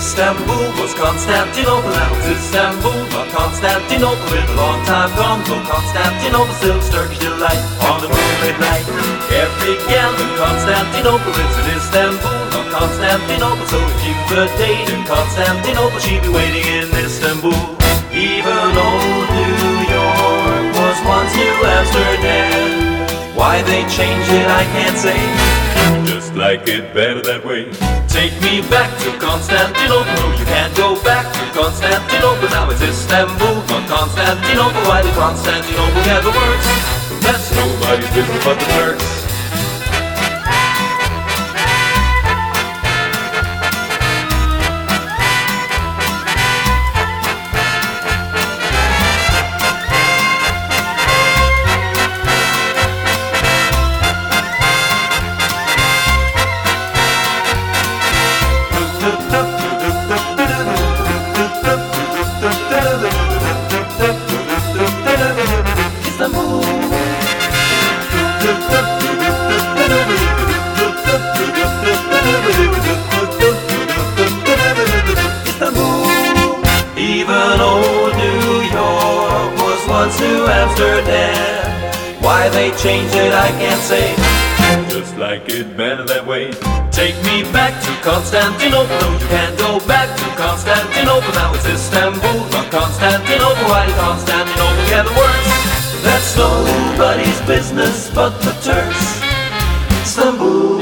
Istanbul was Constantinople. Now it's Istanbul, not Constantinople. In a long time gone, though Constantinople still Turkish delight on a moonlit night. Every gal in Constantinople lives in Istanbul, not Constantinople. So if you could date in Constantinople, she'd be waiting in Istanbul. Even old New York was once New Amsterdam. Why they changed it, I can't say. Just like it better that way. Take me back to Constantinople. No, you can't go back to Constantinople. Now it's Istanbul, not Constantinople. Why did Constantinople get the works? That's nobody's business but the Turks. Even old New York was once New Amsterdam. Why they changed it, I can't say. Just like it better that way. Take me back to Constantinople. No, you can't go back to Constantinople. Now it's Istanbul, not Constantinople. Why did Constantinople get the works? That's nobody's business but the Turks. Istanbul.